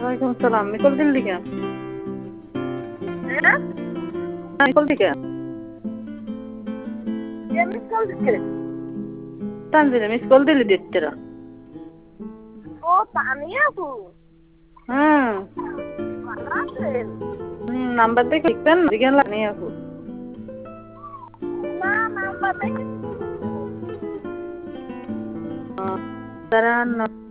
ওয়ালাইকুম সালাম। মিকল দিল্লি কে? হ্যাঁ, মিকল দিকে কে মিস কল দিচ্ছে? তানজিলে মিস কল দিলি দিত্তেরা। ও তানিয়া আপু, হুম ভালো আছেন? নাম্বার দেখে লিখবেন জিজ্ঞেস লাগনি আপু। না, নাম্বার দেখে দাঁড়ান